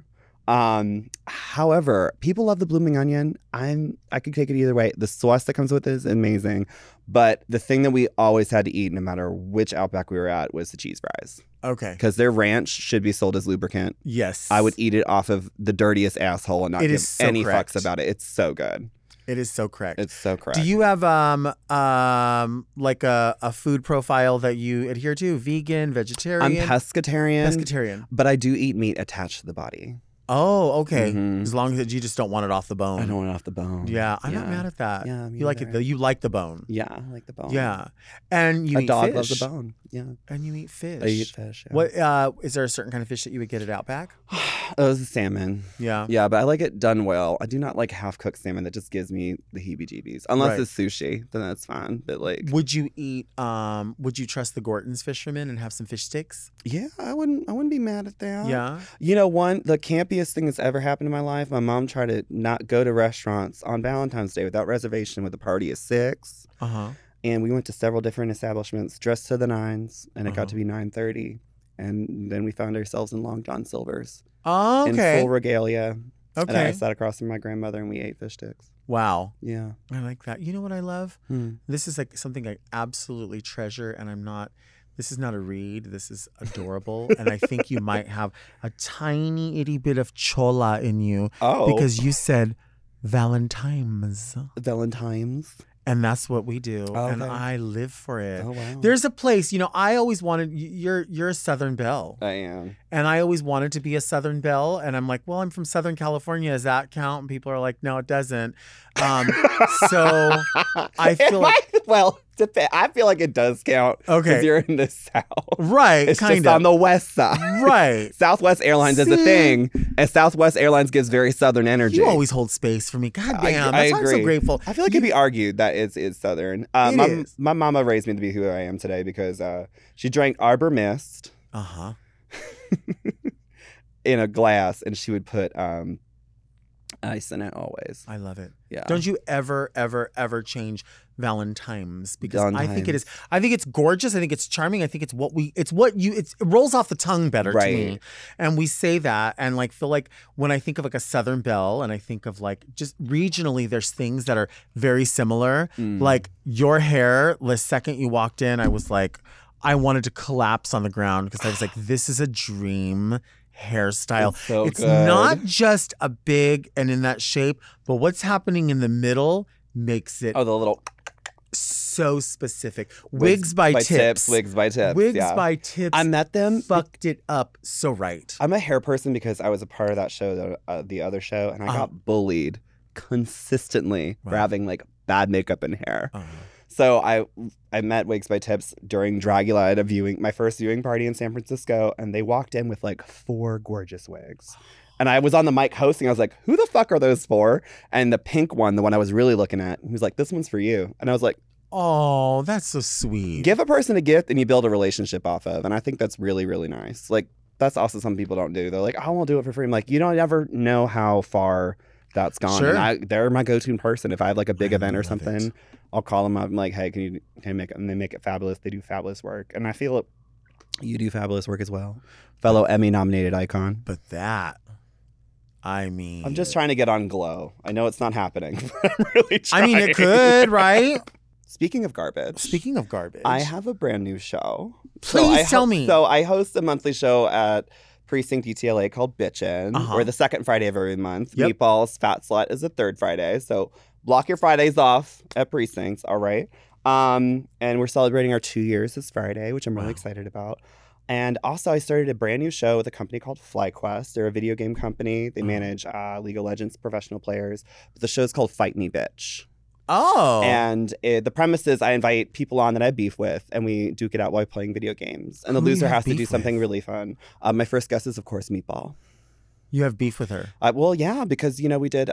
However, people love the blooming onion. I could take it either way. The sauce that comes with it is amazing. But the thing that we always had to eat, no matter which Outback we were at, was the cheese fries. Okay. Because their ranch should be sold as lubricant. Yes. I would eat it off of the dirtiest asshole and not give any correct. fucks about it. It's so good. It is so correct. It's so correct. Do you have like a food profile that you adhere to? Vegan, vegetarian? I'm pescatarian. Pescatarian. But I do eat meat attached to the body. Oh, okay. As long as you just don't want it off the bone. I don't want it off the bone. Yeah, I'm not mad at that. Yeah, you like it though. You like the bone. Yeah, I like the bone. Yeah, and you eat a dog fish. loves the bone. Yeah, and you eat fish. I eat fish. Yeah. What is there a certain kind of fish that you would get at Outback? Oh, it's salmon. Yeah, but I like it done well. I do not like half cooked salmon that just gives me the heebie-jeebies. Unless it's sushi, then that's fine. But like, would you eat? Would you trust the Gorton's fishermen and have some fish sticks? Yeah, I wouldn't be mad at that. Yeah, the campiest thing that's ever happened in my life. My mom tried to not go to restaurants on Valentine's Day without reservation with a party of 6. And we went to several different establishments dressed to the nines, and it got to be 9:30, and then we found ourselves in Long John Silver's. Oh, okay. In full regalia. Okay. And I sat across from my grandmother, and we ate fish sticks. Wow. Yeah. I like that. You know what I love? This is like something I absolutely treasure, and this is not a read. This is adorable. And I think you might have a tiny itty bit of chola in you. Oh. Because you said Valentine's. And that's what we do. Oh, okay. And I live for it. Oh, wow. There's a place, I always wanted, you're a Southern Belle. I am. And I always wanted to be a Southern Belle. And I'm like, well, I'm from Southern California. Does that count? And people are like, no, it doesn't. So I feel I feel like it does count. Okay. Because you're in the South. Right. It's just on the West side. Right. Southwest Airlines is a thing. And Southwest Airlines gives very Southern energy. You always hold space for me. God damn. I That's why I'm agree. so grateful. I feel like it can be argued that it's Southern. My mama raised me to be who I am today because she drank Arbor Mist. In a glass, and she would put ice in it always. I love it. Yeah. Don't you ever, ever, ever change Valentine's because I think it's gorgeous. I think it's charming. I think it rolls off the tongue better to me. And we say that and like feel like when I think of like a Southern Belle and I think of like just regionally, there's things that are very similar. Like your hair, the second you walked in, I was like, I wanted to collapse on the ground because I was like, this is a dream hairstyle. It's not just a big and in that shape, but what's happening in the middle makes it the little so specific. Wigs by Tips. Wigs by Tips. Wigs by Tips. I met them. Fucked it up so right. I'm a hair person because I was a part of that show, the other show, and I got bullied consistently for having like bad makeup and hair. So I met Wigs by Tips during Dragula at my first viewing party in San Francisco, and they walked in with like 4 gorgeous wigs. And I was on the mic hosting. I was like, who the fuck are those for? And the pink one, the one I was really looking at, he was like, this one's for you. And I was like, oh, that's so sweet. Give a person a gift and you build a relationship off of. And I think that's really, really nice. Like, that's also something people don't do. They're like, I won't do it for free. I'm like, you don't ever know how far that's gone. Sure. And they're my go-to person. If I have like a big event or something, I'll call them up. I'm like, hey, can you make it? And they make it fabulous. They do fabulous work. And I feel you do fabulous work as well. Fellow Emmy-nominated icon. But I'm just trying to get on Glow. I know it's not happening, but I'm really trying. I mean, it could, right? Speaking of garbage, I have a brand new show. Please tell me. So I host a monthly show at Precinct UTLA called Bitchin', or the second Friday of every month. Yep. Meatballs Fat Slut is the third Friday. So block your Fridays off at Precincts, all right? And we're celebrating our 2 years this Friday, which I'm really excited about. And also, I started a brand new show with a company called FlyQuest. They're a video game company. They manage League of Legends professional players. But the show's called Fight Me, Bitch. Oh. And the premise is I invite people on that I beef with, and we duke it out while playing video games. And the loser has to do something really fun. My first guest is, of course, Meatball. You have beef with her? Well, yeah, because, we did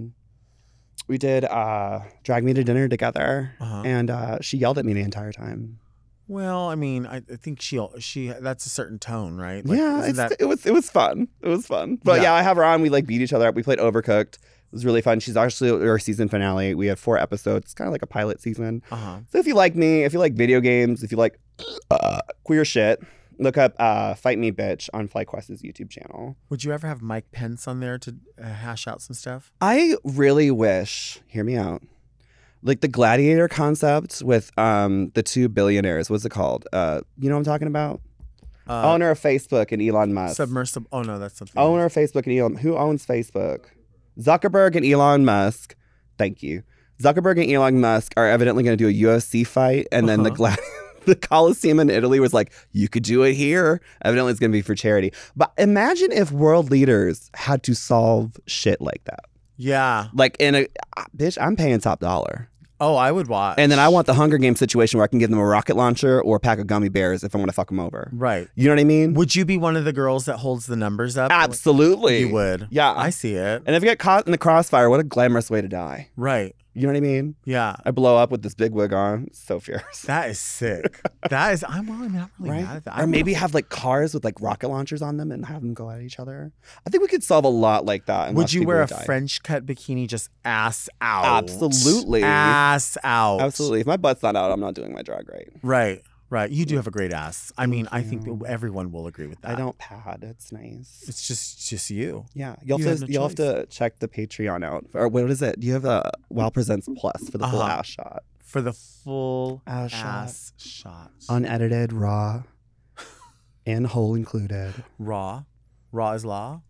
Drag Me to Dinner together, and she yelled at me the entire time. Well, I mean, I think she that's a certain tone, right? Like, yeah, it was fun. It was fun. But yeah, I have her on. We like beat each other up. We played Overcooked. It was really fun. She's actually our season finale. We have 4 episodes. It's kind of like a pilot season. So if you like me, if you like video games, if you like queer shit, look up Fight Me Bitch on FlyQuest's YouTube channel. Would you ever have Mike Pence on there to hash out some stuff? I really wish, hear me out, like the Gladiator concept with the 2 billionaires. What's it called? You know what I'm talking about? Owner of Facebook and Elon Musk. Submersible. Oh, no, that's something Owner of Facebook and Elon. Who owns Facebook? Zuckerberg and Elon Musk. Thank you. Zuckerberg and Elon Musk are evidently going to do a UFC fight. And then the Coliseum in Italy was like, you could do it here. Evidently it's going to be for charity. But imagine if world leaders had to solve shit like that. Yeah. Like bitch, I'm paying top dollar. Oh, I would watch. And then I want the Hunger Games situation where I can give them a rocket launcher or a pack of gummy bears if I want to fuck them over. Right. You know what I mean? Would you be one of the girls that holds the numbers up? Absolutely. You would. Yeah. I see it. And if you get caught in the crossfire, what a glamorous way to die. Right. You know what I mean? Yeah. I blow up with this big wig on. It's so fierce. That is sick. I'm not really mad at that. Or maybe have like cars with like rocket launchers on them and have them go at each other. I think we could solve a lot like that. Would you wear a French cut bikini just ass out? Absolutely. Ass out. Absolutely. If my butt's not out, I'm not doing my drag right. Right. Right. You do have a great ass. I mean, I think everyone will agree with that. I don't pad. It's nice. It's just you. Yeah. You'll have to check the Patreon out. Or what is it? Do you have a Wow Presents Plus for the full ass shot? For the full ass shot. Unedited, raw, and whole included. Raw? Raw is law?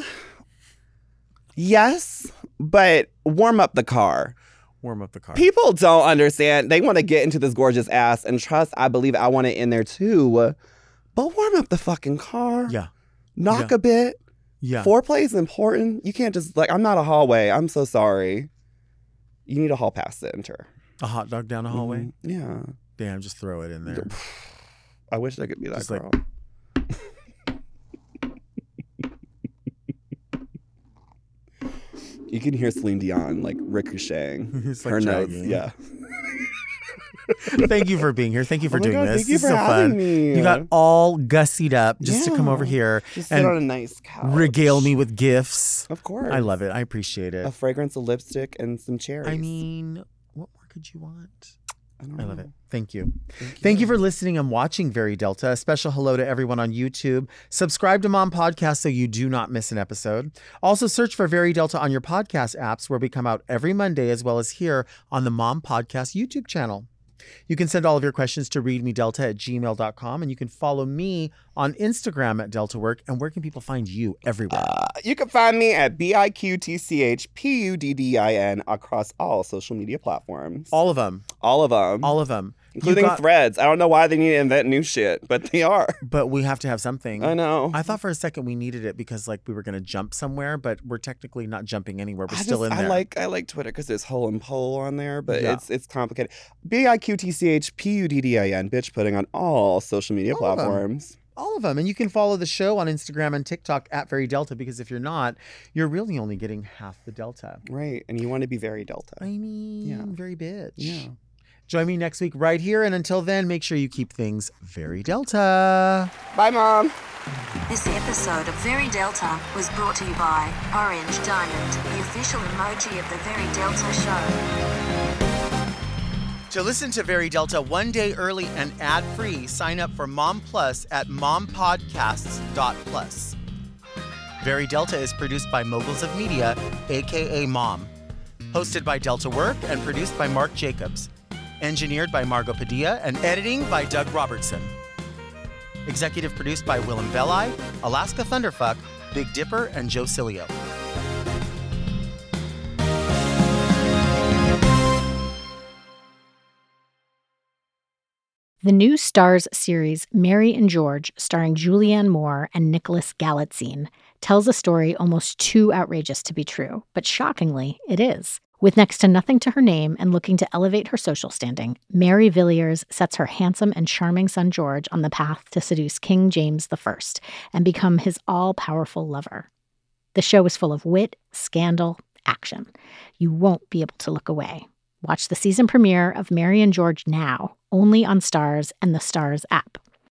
Yes, but warm up the car. Warm up the car. People don't understand. They want to get into this gorgeous ass, and trust, I believe I want it in there too. But warm up the fucking car. Yeah. Knock a bit. Yeah. Foreplay is important. You can't just I'm not a hallway. I'm so sorry. You need a hall pass to enter. A hot dog down a hallway? Yeah. Damn, just throw it in there. I wish I could be that just girl. You can hear Celine Dion ricocheting her notes. Yeah. Thank you for being here. Thank you for doing this. Thank you for having fun. me. You got all gussied up just to come over here just and sit on a nice couch. Regale me with gifts. Of course. I love it. I appreciate it. A fragrance of lipstick and some cherries. I mean, what more could you want? I love it. Thank you. Thank you for listening and watching Very Delta. A special hello to everyone on YouTube. Subscribe to Mom Podcast so you do not miss an episode. Also search for Very Delta on your podcast apps where we come out every Monday as well as here on the Mom Podcast YouTube channel. You can send all of your questions to readmedelta@gmail.com, and you can follow me on Instagram at DeltaWork. And where can people find you everywhere? You can find me at BIQTCHPUDDIN across all social media platforms. All of them. All of them. All of them. Including Threads. I don't know why they need to invent new shit, but they are. But we have to have something. I know. I thought for a second we needed it because like we were going to jump somewhere, but we're technically not jumping anywhere. We're still in there. I like Twitter because there's hole and pole on there, but it's complicated. BIQTCHPUDDIN, bitch pudding on all social media platforms. All of them. And you can follow the show on Instagram and TikTok at Very Delta, because if you're not, you're really only getting half the Delta. Right. And you want to be very Delta. I mean, very bitch. Yeah. Join me next week right here. And until then, make sure you keep things very Delta. Bye, Mom. This episode of Very Delta was brought to you by Orange Diamond, the official emoji of the Very Delta show. To listen to Very Delta one day early and ad-free, sign up for Mom Plus at mompodcasts.plus. Very Delta is produced by Moguls of Media, a.k.a. Mom. Hosted by Delta Work and produced by Mark Jacobs. Engineered by Margot Padilla and editing by Doug Robertson. Executive produced by Willem Belli, Alaska Thunderfuck, Big Dipper, and Joe Cilio. The new Starz series, Mary and George, starring Julianne Moore and Nicholas Galitzine, tells a story almost too outrageous to be true, but shockingly, it is. With next to nothing to her name and looking to elevate her social standing, Mary Villiers sets her handsome and charming son George on the path to seduce King James I and become his all-powerful lover. The show is full of wit, scandal, action. You won't be able to look away. Watch the season premiere of Mary and George now, only on Starz and the Starz app.